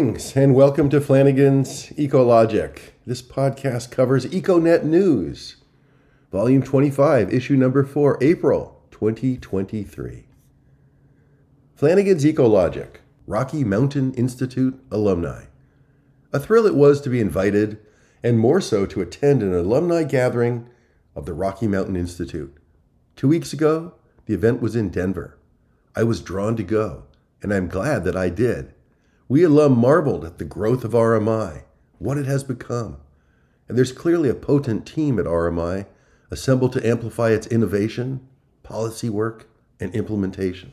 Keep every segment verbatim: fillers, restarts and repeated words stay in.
Greetings and welcome to Flanagan's Ecologic. This podcast covers EcoNet News, Volume twenty-five, Issue Number four, April twenty twenty-three. Flanagan's Ecologic, Rocky Mountain Institute alumni. A thrill it was to be invited, and more so to attend an alumni gathering of the Rocky Mountain Institute. Two weeks ago, the event was in Denver. I was drawn to go, and I'm glad that I did. We alum marveled at the growth of R M I, what it has become. And there's clearly a potent team at R M I assembled to amplify its innovation, policy work, and implementation.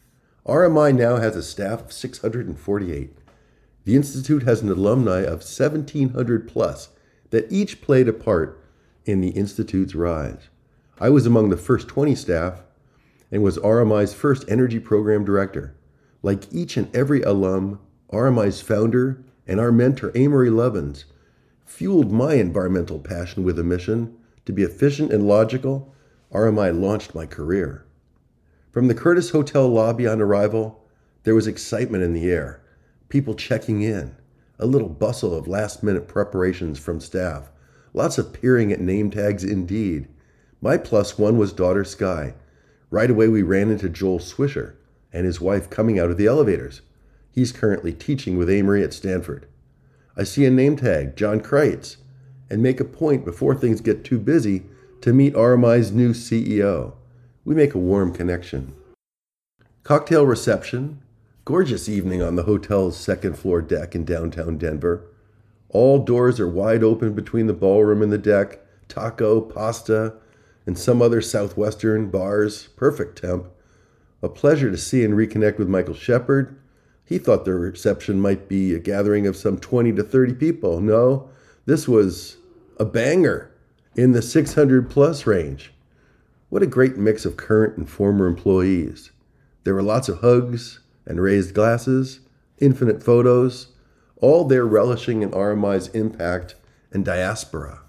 R M I now has a staff of six hundred forty-eight. The Institute has an alumni of seventeen hundred plus that each played a part in the Institute's rise. I was among the first twenty staff and was R M I's first energy program director. Like each and every alum, R M I's founder and our mentor, Amory Lovins, fueled my environmental passion with a mission to be efficient and logical. R M I launched my career. From the Curtis Hotel lobby on arrival, there was excitement in the air, people checking in, a little bustle of last-minute preparations from staff, lots of peering at name tags indeed. My plus one was daughter Sky. Right away we ran into Joel Swisher and his wife coming out of the elevators. He's currently teaching with Amory at Stanford. I see a name tag, John Kreitz, and make a point before things get too busy to meet R M I's new C E O. We make a warm connection. Cocktail reception, gorgeous evening on the hotel's second floor deck in downtown Denver. All doors are wide open between the ballroom and the deck, taco, pasta, and some other southwestern bars, perfect temp. A pleasure to see and reconnect with Michael Shepard. He thought the reception might be a gathering of some twenty to thirty people. No, this was a banger in the six hundred plus range. What a great mix of current and former employees. There were lots of hugs and raised glasses, infinite photos, all there relishing in R M I's impact and diaspora.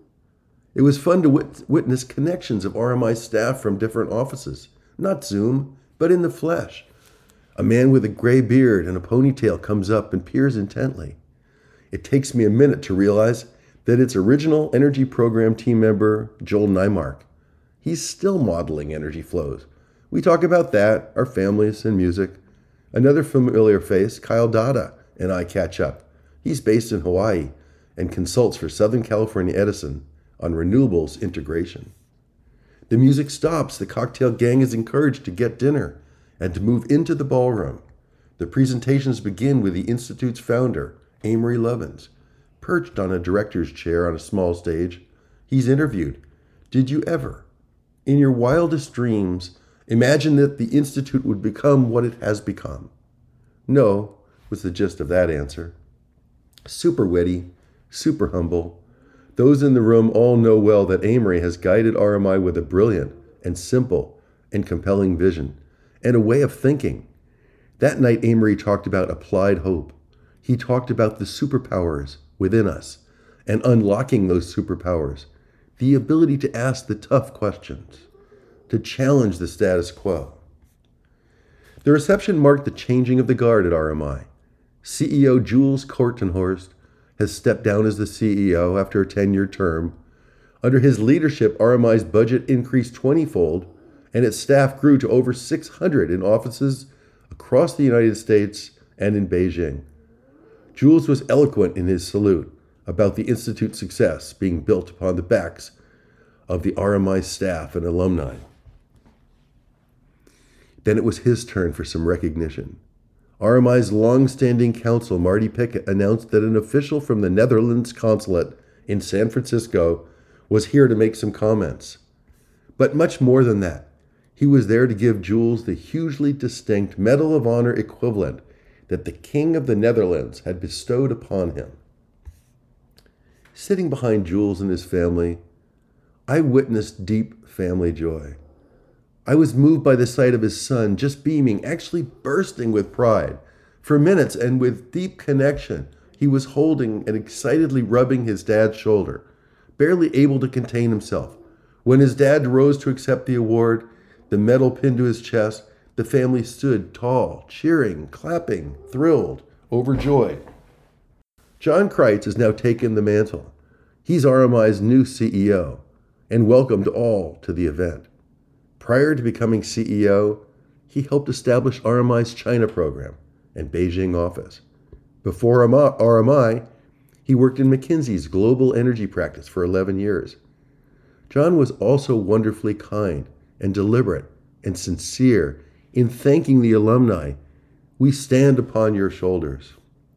It was fun to wit- witness connections of R M I staff from different offices, not Zoom, but in the flesh. A man with a gray beard and a ponytail comes up and peers intently. It takes me a minute to realize that it's original energy program team member Joel Nymark. He's still modeling energy flows. We talk about that, our families, and music. Another familiar face, Kyle Dada, and I catch up. He's based in Hawaii and consults for Southern California Edison on renewables integration. The music stops. The cocktail gang is encouraged to get dinner and to move into the ballroom. The presentations begin with the Institute's founder, Amory Lovins. Perched on a director's chair on a small stage, he's interviewed. Did you ever, in your wildest dreams, imagine that the Institute would become what it has become? No, was the gist of that answer. Super witty, super humble. Those in the room all know well that Amory has guided R M I with a brilliant and simple and compelling vision and a way of thinking. That night, Amory talked about applied hope. He talked about the superpowers within us and unlocking those superpowers, the ability to ask the tough questions, to challenge the status quo. The reception marked the changing of the guard at R M I. C E O Jules Kortenhorst has stepped down as the C E O after a ten-year term. Under his leadership, R M I's budget increased twenty-fold, and its staff grew to over six hundred in offices across the United States and in Beijing. Jules was eloquent in his salute about the Institute's success being built upon the backs of the R M I staff and alumni. Then it was his turn for some recognition. R M I's long-standing counsel, Marty Pickett, announced that an official from the Netherlands consulate in San Francisco was here to make some comments. But much more than that, he was there to give Jules the hugely distinct Medal of Honor equivalent that the King of the Netherlands had bestowed upon him. Sitting behind Jules and his family, I witnessed deep family joy. I was moved by the sight of his son just beaming, actually bursting with pride. For minutes and with deep connection, he was holding and excitedly rubbing his dad's shoulder, barely able to contain himself. When his dad rose to accept the award, the medal pinned to his chest, the family stood tall, cheering, clapping, thrilled, overjoyed. John Kreitz has now taken the mantle. He's R M I's new C E O, and welcomed all to the event. Prior to becoming C E O, he helped establish R M I's China program and Beijing office. Before R M I, he worked in McKinsey's global energy practice for eleven years. John was also wonderfully kind and deliberate and sincere in thanking the alumni. We stand upon your shoulders.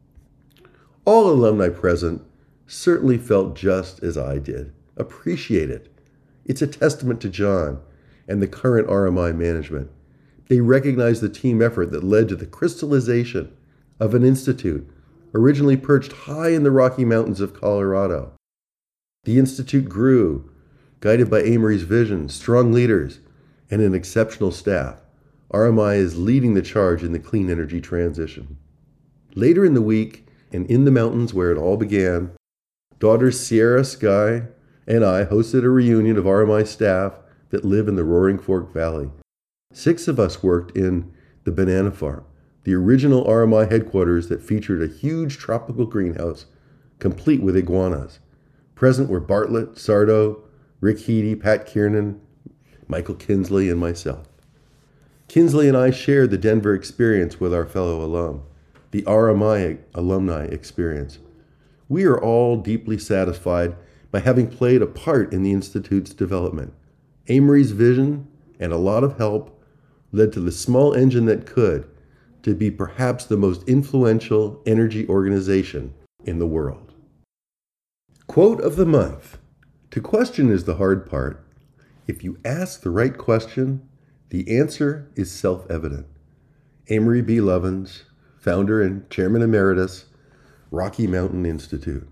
All alumni present certainly felt just as I did. Appreciate it. It's a testament to John and the current R M I management. They recognize the team effort that led to the crystallization of an institute originally perched high in the Rocky Mountains of Colorado. The institute grew, guided by Amory's vision, strong leaders, and an exceptional staff. R M I is leading the charge in the clean energy transition. Later in the week, and in the mountains where it all began, daughters Sierra, Sky, and I hosted a reunion of R M I staff that live in the Roaring Fork Valley. Six of us worked in the Banana Farm, the original R M I headquarters that featured a huge tropical greenhouse, complete with iguanas. Present were Bartlett, Sardo, Rick Heedy, Pat Kiernan, Michael Kinsley, and myself. Kinsley and I shared the Denver experience with our fellow alum, the R M I alumni experience. We are all deeply satisfied by having played a part in the Institute's development. Amory's vision and a lot of help led to the small engine that could to be perhaps the most influential energy organization in the world. Quote of the month. To question is the hard part. If you ask the right question, the answer is self-evident. Amory B. Lovins, founder and chairman emeritus, Rocky Mountain Institute.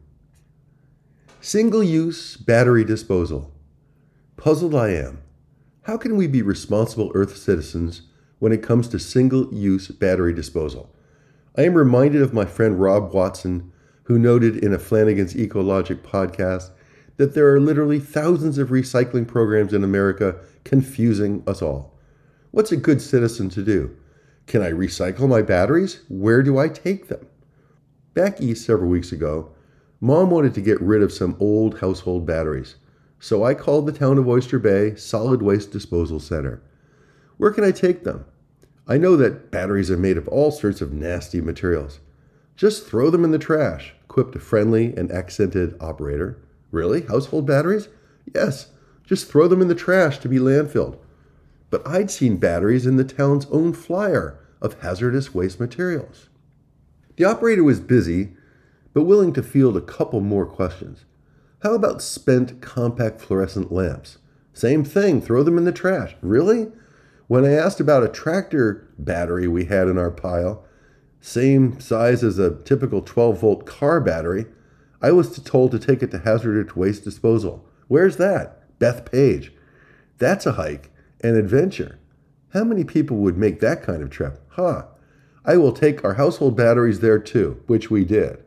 Single-use battery disposal. Puzzled I am. How can we be responsible Earth citizens when it comes to single-use battery disposal? I am reminded of my friend Rob Watson, who noted in a Flanagan's Ecologic podcast that there are literally thousands of recycling programs in America confusing us all. What's a good citizen to do? Can I recycle my batteries? Where do I take them? Back east several weeks ago, Mom wanted to get rid of some old household batteries, so I called the town of Oyster Bay Solid Waste Disposal Center. Where can I take them? I know that batteries are made of all sorts of nasty materials. Just throw them in the trash, quipped a friendly and accented operator. Really? Household batteries? Yes, just throw them in the trash to be landfilled. But I'd seen batteries in the town's own flyer of hazardous waste materials. The operator was busy, but willing to field a couple more questions. How about spent compact fluorescent lamps? Same thing, throw them in the trash. Really? When I asked about a tractor battery we had in our pile, same size as a typical twelve volt car battery, I was told to take it to hazardous waste disposal. Where's that? Bethpage. That's a hike, an adventure. How many people would make that kind of trip? Huh. I will take our household batteries there too, which we did.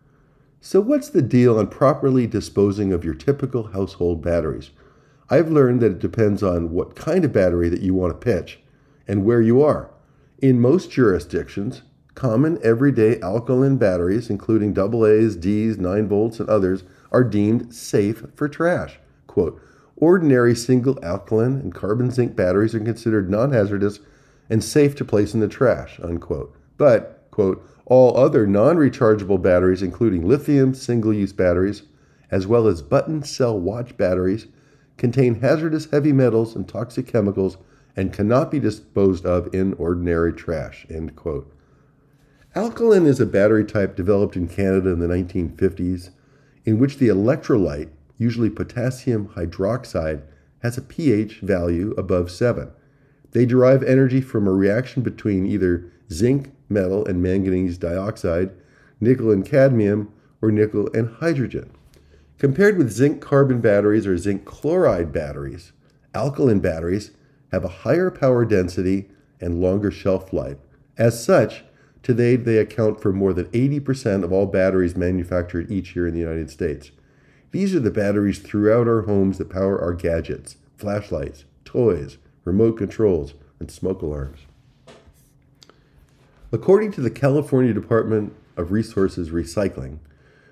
So what's the deal on properly disposing of your typical household batteries? I've learned that it depends on what kind of battery that you want to pitch and where you are. In most jurisdictions, common everyday alkaline batteries, including double A's, D's, nine volts, and others, are deemed safe for trash. Quote, ordinary single alkaline and carbon zinc batteries are considered non-hazardous and safe to place in the trash, unquote. But, quote, all other non-rechargeable batteries, including lithium single-use batteries, as well as button cell watch batteries, contain hazardous heavy metals and toxic chemicals and cannot be disposed of in ordinary trash, end quote. Alkaline is a battery type developed in Canada in the nineteen fifties, in which the electrolyte, usually potassium hydroxide, has a pH value above seven. They derive energy from a reaction between either zinc, metal, and manganese dioxide, nickel and cadmium, or nickel and hydrogen. Compared with zinc carbon batteries or zinc chloride batteries, alkaline batteries have a higher power density and longer shelf life. As such, today they account for more than eighty percent of all batteries manufactured each year in the United States. These are the batteries throughout our homes that power our gadgets, flashlights, toys, remote controls, and smoke alarms. According to the California Department of Resources Recycling,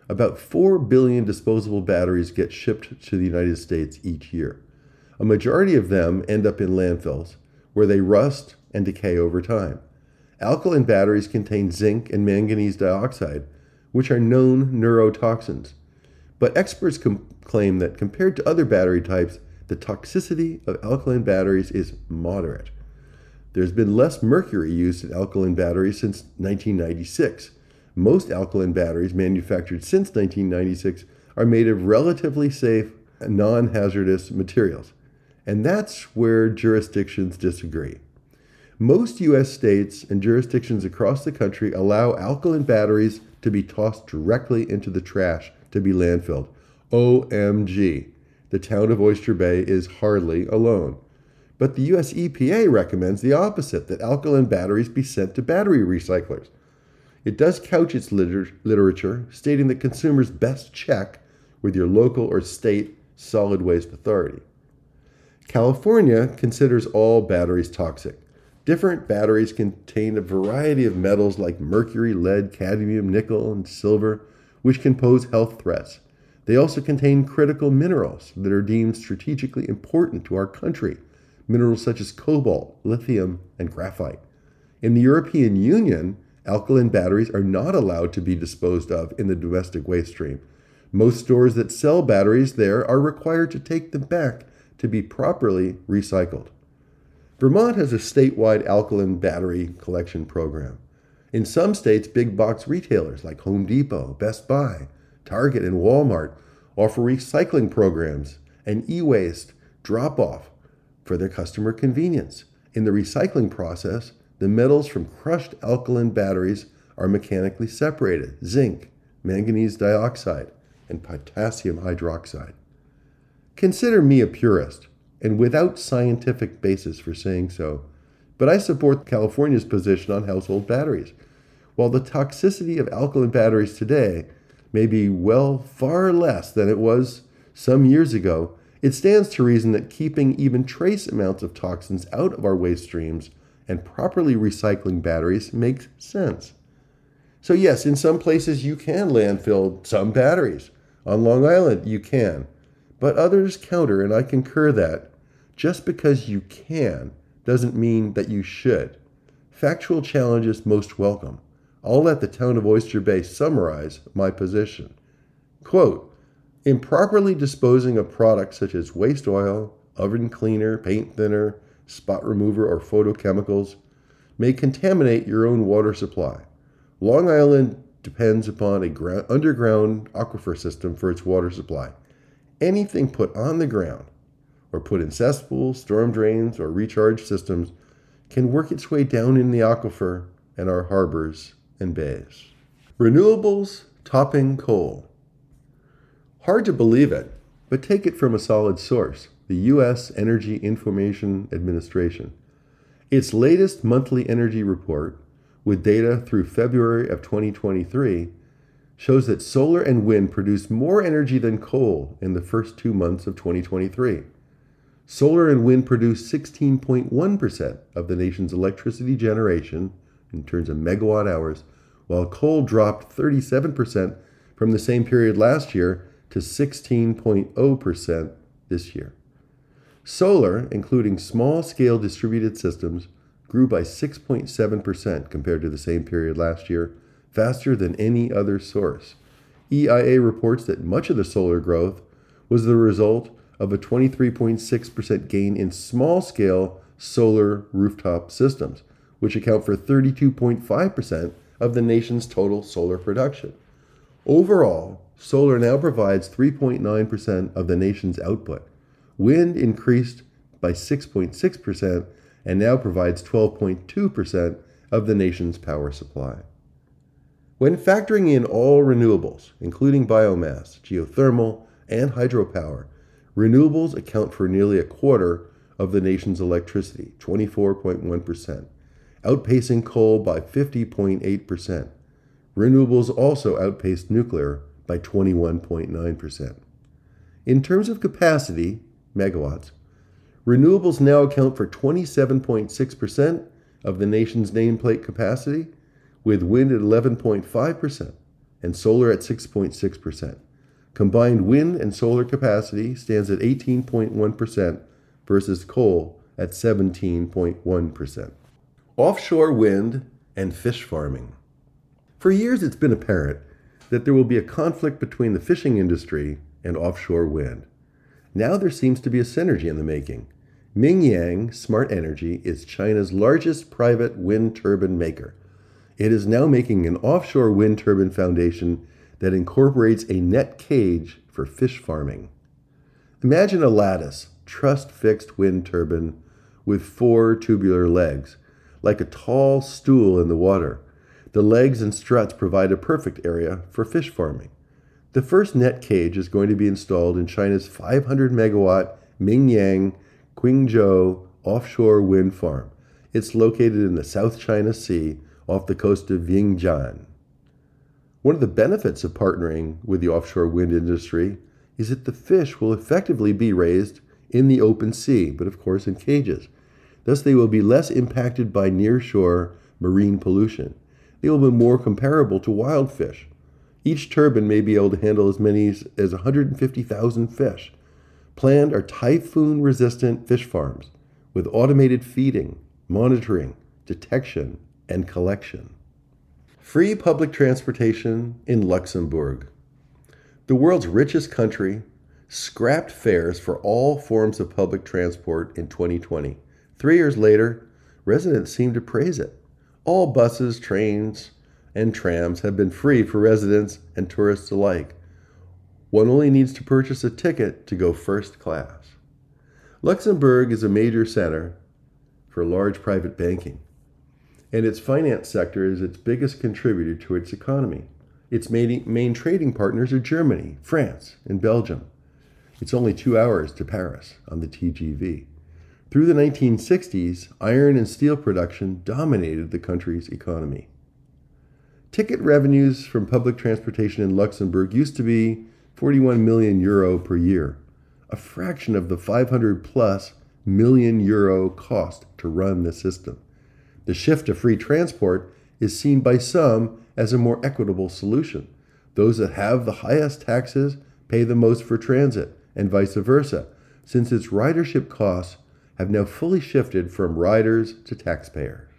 About four billion disposable batteries get shipped to the United States each year. A majority of them end up in landfills, where they rust and decay over time. Alkaline batteries contain zinc and manganese dioxide, which are known neurotoxins. But experts com- claim that compared to other battery types, the toxicity of alkaline batteries is moderate. There's been less mercury used in alkaline batteries since nineteen ninety-six. Most alkaline batteries manufactured since nineteen ninety-six are made of relatively safe, non-hazardous materials. And that's where jurisdictions disagree. Most U S states and jurisdictions across the country allow alkaline batteries to be tossed directly into the trash to be landfilled. O M G. The town of Oyster Bay is hardly alone. But the U S E P A recommends the opposite, that alkaline batteries be sent to battery recyclers. It does couch its liter- literature, stating that consumers best check with your local or state solid waste authority. California considers all batteries toxic. Different batteries contain a variety of metals like mercury, lead, cadmium, nickel, and silver, which can pose health threats. They also contain critical minerals that are deemed strategically important to our country, minerals such as cobalt, lithium, and graphite. In the European Union, alkaline batteries are not allowed to be disposed of in the domestic waste stream. Most stores that sell batteries there are required to take them back to be properly recycled. Vermont has a statewide alkaline battery collection program. In some states, big box retailers like Home Depot, Best Buy, Target, and Walmart offer recycling programs and e-waste drop-off for their customer convenience. In the recycling process, the metals from crushed alkaline batteries are mechanically separated: zinc, manganese dioxide, and potassium hydroxide. Consider me a purist, and without scientific basis for saying so, but I support California's position on household batteries. While the toxicity of alkaline batteries today may be well far less than it was some years ago, it stands to reason that keeping even trace amounts of toxins out of our waste streams and properly recycling batteries makes sense. So yes, in some places you can landfill some batteries. On Long Island, you can. But others counter, and I concur that just because you can doesn't mean that you should. Factual challenges most welcome. I'll let the town of Oyster Bay summarize my position. Quote, improperly disposing of products such as waste oil, oven cleaner, paint thinner, spot remover, or photochemicals may contaminate your own water supply. Long Island depends upon a gra- underground aquifer system for its water supply. Anything put on the ground or put in cesspools, storm drains, or recharge systems can work its way down in the aquifer and our harbors and bays. Renewables topping coal. Hard to believe it, but take it from a solid source, the U S Energy Information Administration. Its latest monthly energy report, with data through February of twenty twenty-three, shows that solar and wind produced more energy than coal in the first two months of twenty twenty-three. Solar and wind produced sixteen point one percent of the nation's electricity generation in terms of megawatt hours, while coal dropped thirty-seven percent from the same period last year to sixteen point zero percent this year. Solar, including small-scale distributed systems, grew by six point seven percent compared to the same period last year, faster than any other source. E I A reports that much of the solar growth was the result of a twenty-three point six percent gain in small-scale solar rooftop systems, which account for thirty-two point five percent of the nation's total solar production. Overall, solar now provides three point nine percent of the nation's output. Wind increased by six point six percent and now provides twelve point two percent of the nation's power supply. When factoring in all renewables, including biomass, geothermal, and hydropower, renewables account for nearly a quarter of the nation's electricity, twenty-four point one percent, outpacing coal by fifty point eight percent. Renewables also outpaced nuclear by twenty-one point nine percent. In terms of capacity, megawatts, renewables now account for twenty-seven point six percent of the nation's nameplate capacity, with wind at eleven point five percent, and solar at six point six percent. Combined wind and solar capacity stands at eighteen point one percent versus coal at seventeen point one percent. Offshore wind and fish farming. For years, it's been apparent that there will be a conflict between the fishing industry and offshore wind. Now there seems to be a synergy in the making. Mingyang Smart Energy is China's largest private wind turbine maker. It is now making an offshore wind turbine foundation that incorporates a net cage for fish farming. Imagine a lattice, truss-fixed wind turbine with four tubular legs, like a tall stool in the water. The legs and struts provide a perfect area for fish farming. The first net cage is going to be installed in China's five hundred megawatt Mingyang Qingzhou offshore wind farm. It's located in the South China Sea off the coast of Yingjian. One of the benefits of partnering with the offshore wind industry is that the fish will effectively be raised in the open sea, but of course in cages. Thus they will be less impacted by nearshore marine pollution. They will be more comparable to wild fish. Each turbine may be able to handle as many as one hundred fifty thousand fish. Planned are typhoon-resistant fish farms with automated feeding, monitoring, detection, and collection. Free public transportation in Luxembourg. The world's richest country scrapped fares for all forms of public transport in twenty twenty. Three years later, residents seem to praise it. All buses, trains, and trams have been free for residents and tourists alike. One only needs to purchase a ticket to go first class. Luxembourg is a major center for large private banking, and its finance sector is its biggest contributor to its economy. Its main, main trading partners are Germany, France, and Belgium. It's only two hours to Paris on the T G V. Through the nineteen sixties, iron and steel production dominated the country's economy. Ticket revenues from public transportation in Luxembourg used to be forty-one million euro per year, a fraction of the five hundred plus million euro cost to run the system. The shift to free transport is seen by some as a more equitable solution. Those that have the highest taxes pay the most for transit, and vice versa, since its ridership costs have now fully shifted from riders to taxpayers.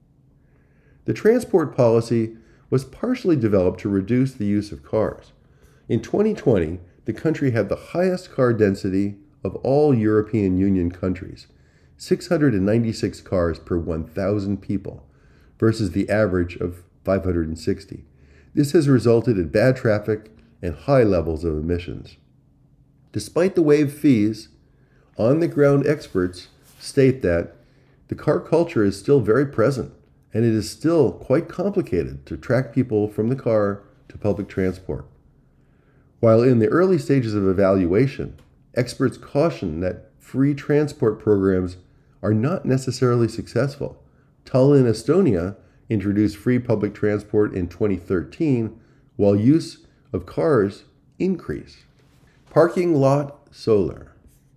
The transport policy was partially developed to reduce the use of cars. In twenty twenty, the country had the highest car density of all European Union countries, six hundred ninety-six cars per one thousand people, versus the average of five hundred sixty. This has resulted in bad traffic and high levels of emissions. Despite the waived fees, on-the-ground experts state that the car culture is still very present, and it is still quite complicated to attract people from the car to public transport. While in the early stages of evaluation, experts caution that free transport programs are not necessarily successful. Tallinn, Estonia introduced free public transport in twenty thirteen, while use of cars increased. Parking lot solar.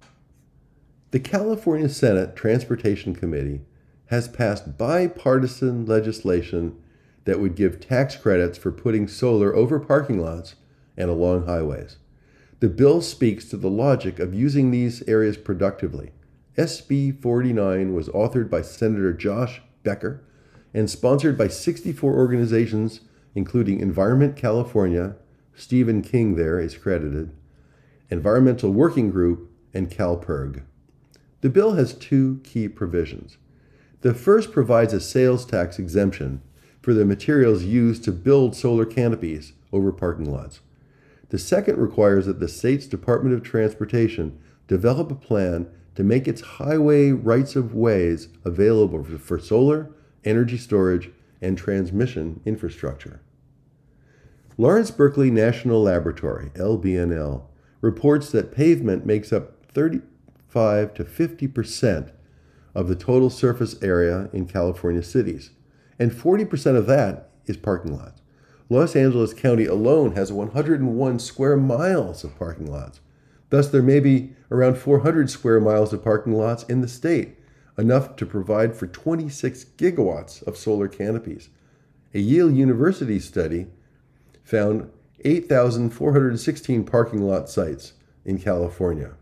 The California Senate Transportation Committee has passed bipartisan legislation that would give tax credits for putting solar over parking lots and along highways. The bill speaks to the logic of using these areas productively. S B forty-nine was authored by Senator Josh Becker and sponsored by sixty-four organizations, including Environment California, Stephen King there is credited, Environmental Working Group, and CalPERG. The bill has two key provisions. The first provides a sales tax exemption for the materials used to build solar canopies over parking lots. The second requires that the state's Department of Transportation develop a plan to make its highway rights-of-ways available for solar, energy storage, and transmission infrastructure. Lawrence Berkeley National Laboratory, L B N L, reports that pavement makes up thirty-five to fifty percent of the total surface area in California cities, and forty percent of that is parking lots. Los Angeles County alone has one hundred one square miles of parking lots. Thus, there may be around four hundred square miles of parking lots in the state, enough to provide for twenty-six gigawatts of solar canopies. A Yale University study found eight thousand four hundred sixteen parking lot sites in California.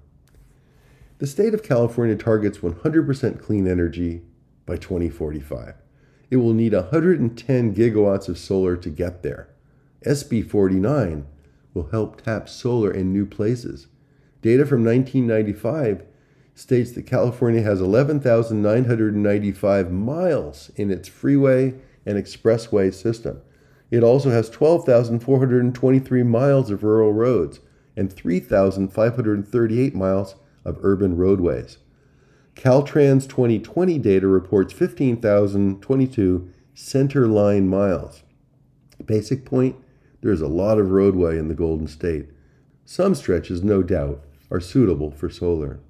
The state of California targets one hundred percent clean energy by twenty forty-five. It will need one hundred ten gigawatts of solar to get there. S B forty-nine will help tap solar in new places. Data from nineteen ninety-five states that California has eleven thousand nine hundred ninety-five miles in its freeway and expressway system. It also has twelve thousand four hundred twenty-three miles of rural roads and three thousand five hundred thirty-eight miles of urban roadways. Caltrans twenty twenty data reports fifteen thousand twenty-two center line miles. Basic point, there's a lot of roadway in the Golden State. Some stretches, no doubt, are suitable for solar.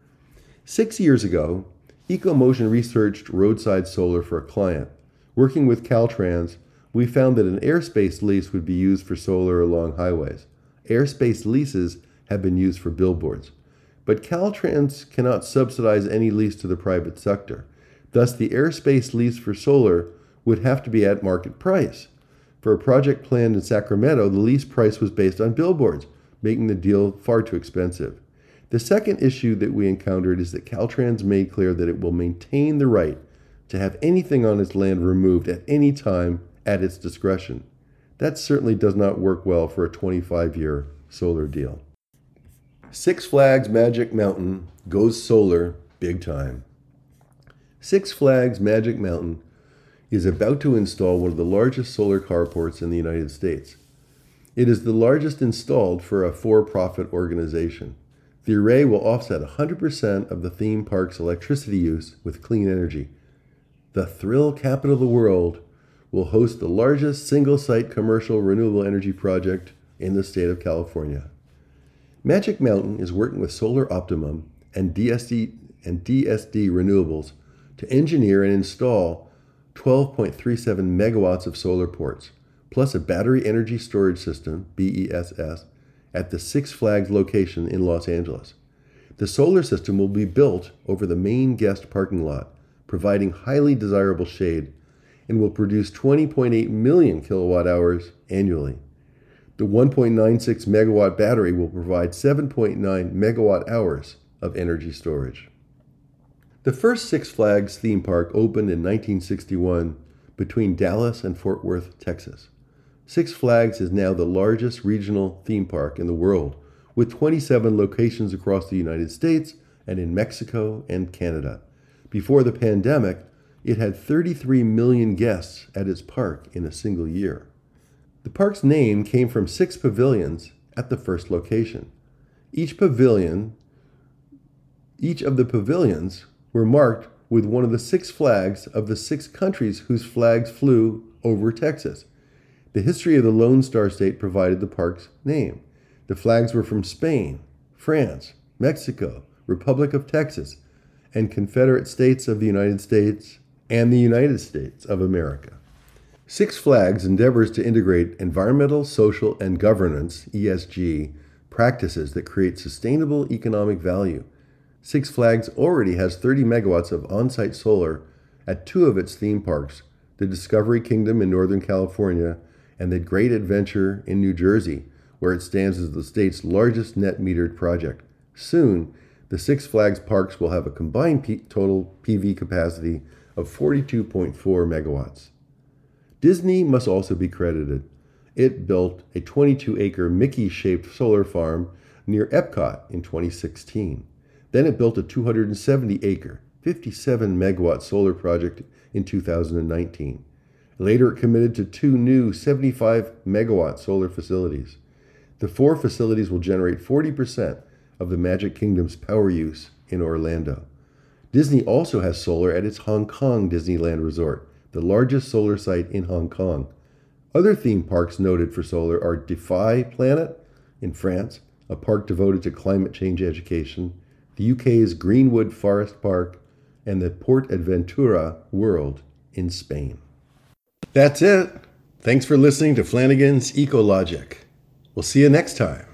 Six years ago, EcoMotion researched roadside solar for a client. Working with Caltrans, we found that an airspace lease would be used for solar along highways. Airspace leases have been used for billboards. But Caltrans cannot subsidize any lease to the private sector. Thus, the airspace lease for solar would have to be at market price. For a project planned in Sacramento, the lease price was based on billboards, making the deal far too expensive. The second issue that we encountered is that Caltrans made clear that it will maintain the right to have anything on its land removed at any time at its discretion. That certainly does not work well for a twenty-five-year solar deal. Six Flags Magic Mountain goes solar big time. Six Flags Magic Mountain is about to install one of the largest solar carports in the United States. It is the largest installed for a for-profit organization. The array will offset one hundred percent of the theme park's electricity use with clean energy. The thrill capital of the world will host the largest single-site commercial renewable energy project in the state of California. Magic Mountain is working with Solar Optimum and D S D and D S D Renewables to engineer and install twelve point three seven megawatts of solar ports, plus a battery energy storage system, B E S S, at the Six Flags location in Los Angeles. The solar system will be built over the main guest parking lot, providing highly desirable shade, and will produce twenty point eight million kilowatt hours annually. The one point nine six megawatt battery will provide seven point nine megawatt hours of energy storage. The first Six Flags theme park opened in nineteen sixty-one between Dallas and Fort Worth, Texas. Six Flags is now the largest regional theme park in the world, with twenty-seven locations across the United States and in Mexico and Canada. Before the pandemic, it had thirty-three million guests at its park in a single year. The park's name came from six pavilions at the first location. Each pavilion, each of the pavilions were marked with one of the six flags of the six countries whose flags flew over Texas. The history of the Lone Star State provided the park's name. The flags were from Spain, France, Mexico, Republic of Texas, and Confederate States of the United States and the United States of America. Six Flags endeavors to integrate environmental, social, and governance, E S G, practices that create sustainable economic value. Six Flags already has thirty megawatts of on-site solar at two of its theme parks, the Discovery Kingdom in Northern California and the Great Adventure in New Jersey, where it stands as the state's largest net metered project. Soon, the Six Flags parks will have a combined P- total P V capacity of forty-two point four megawatts. Disney must also be credited. It built a twenty-two acre Mickey-shaped solar farm near Epcot in twenty sixteen. Then it built a two hundred seventy acre, fifty-seven megawatt solar project in two thousand nineteen. Later, it committed to two new seventy-five megawatt solar facilities. The four facilities will generate forty percent of the Magic Kingdom's power use in Orlando. Disney also has solar at its Hong Kong Disneyland Resort, the largest solar site in Hong Kong. Other theme parks noted for solar are Defy Planet in France, a park devoted to climate change education, the U K's Greenwood Forest Park, and the Port Aventura World in Spain. That's it. Thanks for listening to Flanagan's Ecologic. We'll see you next time.